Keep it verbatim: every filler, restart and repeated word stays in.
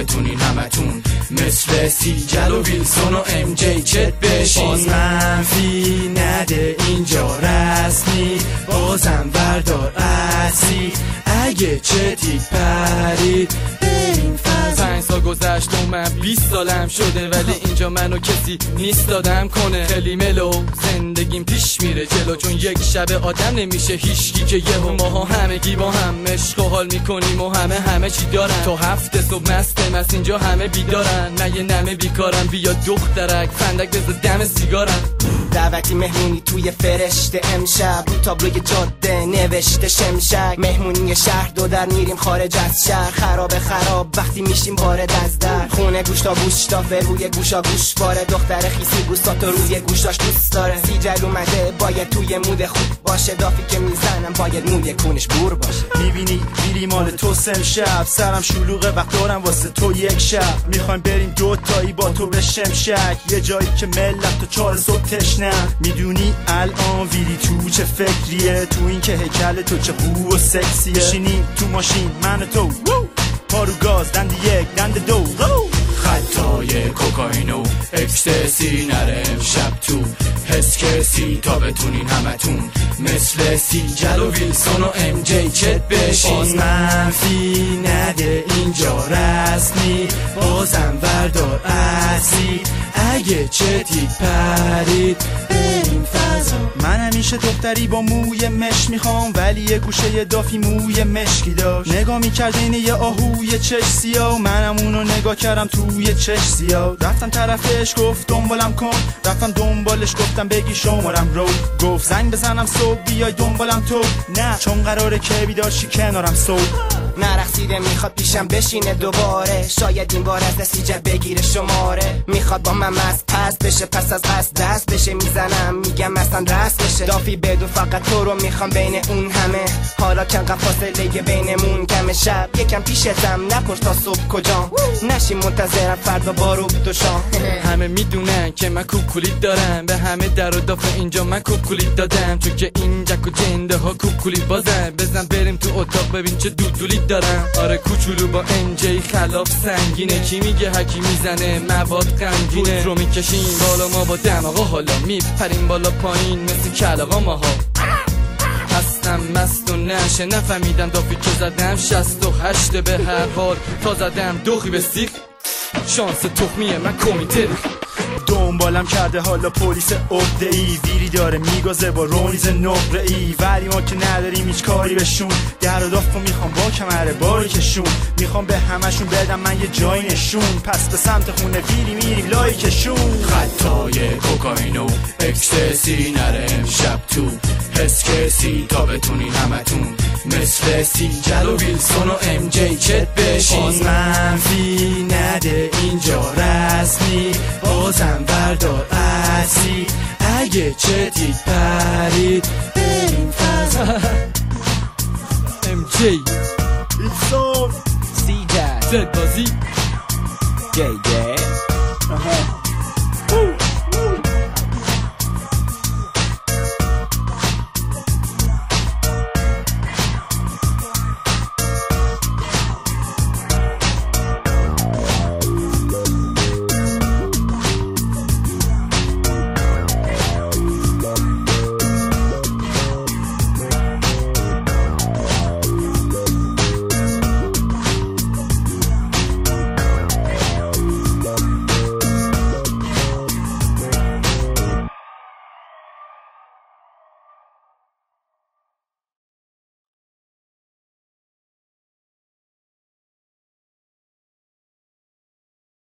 بتونین همتون مثل سیجل و ویلسون و ام جی چت بشین. باز منفی نده اینجا رسمی، بازم بردار اصلی اگه چتید پرید بریم فضا. پنج سال گذشت و من بیست سالم شده، ولی اینجا منو کسی نیست دادم کنه. خیلی ملو زندگیم پیش میره جلو، چون یک شب آدم نمیشه هیچکی که یهو. ماها همگی با هم عشق و حال میکنیم و همه همه چی دارن. تو هفته صبح مستم از اینجا همه بیدارن، نه یه نمه بیکارن. بیا دخترک فندک بزا دم سیگارن. دعوتی مهمونی توی فرشته امشب، رو تابلوی جاده نوشته شمشک. مهمونی شهر دو در میریم خارج از شهر، خراب خراب وقتی میشیم وارد از در. خونه گوش تا گوش تا روی گوشا گوش باره، دختر خیسی گوشتا روی گوشاش دوست داره. سیجل اومده باید توی مود خوب باشه، دافی که میزنم باید موی کونش بور باشه. میبینی میری مال تو سم شب، سرم شلوغه وقت دارم واسه تو یک شب. میخوایم بریم دو تایی با تو به شمشک، یه جایی که ملت تو چهار صبح تشنه. میدونی الان ویری تو چه فکریه، تو این که هیکل تو چه خوب و سکسیه. بشینیم تو ماشین من و تو، پارو گاز دند یک دند دو، خطای کوکائین و اکستسی نره امشب تو حس کسی تا بتونین همتون مثل سیجل و ویلسون و ام جی چت بشین. باز منفی نده اینجا رسمی، بازم بردار اصلی اگه چتید پرید بریم فضا. من همیشه دختری با موی مش میخوام، ولی یه گوشه دافی موی مشکی داشت. نگاه میکرد این یه آهوی چش سیاه، منم اونو نگاه کردم توی چش سیاه. رفتم طرفش گفت دنبالم کن، رفتم دنبالش گفتم بگی شمارم رو. گفت زنگ بزنم صبح بیای دنبالم تو، نه چون قراره که بیدار شی کنارم صبح. نرقصیده میخواد پیشم بشینه دوباره، شاید این بار از سیجل بگیره شماره. میخواد با من مست پس بشه، پس از قصد دست بشه. میزنم میگم اصلا رست بشه، دافی بدون فقط تو رو میخوام بین اون همه. حالا چند فاصله بینمون کم، شب یکم پیشتم نپرس تا صبح کجام، نشی منتظرم فردا بارو تو شام. همه میدونن که من کوکولیت دارم، به همه در و دافه اینجا من کوکولیت دادم، چون که این جک و جنده ها کوکولیت بازن. بزن بریم تو اتاق ببین چه دودولیت دارم. آره کوچولو با ام جی خلاف سنگینه، کی میگه هکی میزنه مواد غمگینه. رو میکشیم بالا ما با دماغا، حالا میپریم بالا پایین مثل کلاغا ماها. هستم مست و نشه نفهمیدم دافی که زدم شست و هشته. به هر حال تا زدم دوخی به سیخ، شانس تخمیه من کمیته. دنبالم کرده حالا پلیس عقده ای، ویری داره میگازه با رونیز نقره ای. ولی ما که نداریم هیچ کاری بهشون، در و دافو میخوام با کمره باری کشون. میخوام به همشون بدم من یه جای نشون، پس به سمت خونه ویری میریم لایکشون. خطای کوکائین و اکستسی نره امشب تو حس کسی تا بتونین همتون مثل سیجل و ویلسون و ام جی چت بشین. باز منفی نده اینجا رسمی، بازم بردار اصلی اگه چتید پرید بریم فضا. ام جی ویلسون سیجل زد بازی جی جی